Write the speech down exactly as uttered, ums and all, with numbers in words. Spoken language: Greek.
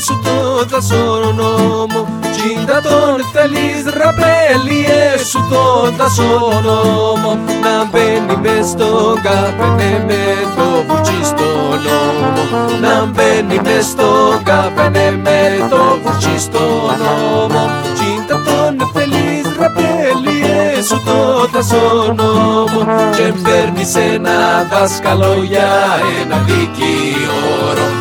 σου το δασόνομο. Τσίντα τον θέλεις ραπέλι έσου το δασόνομο. Να μπαίνει μες στον καφενέ με το βουρτσί στον νόμο. Να μπαίνει μες στον καφενέ με το βουρτσί στον νόμο. Τσίντα τον θέλεις ραπέλι έσου το δασόνομο. Και παίρνεις ένα δάσκαλο για ένα δικηγόρο.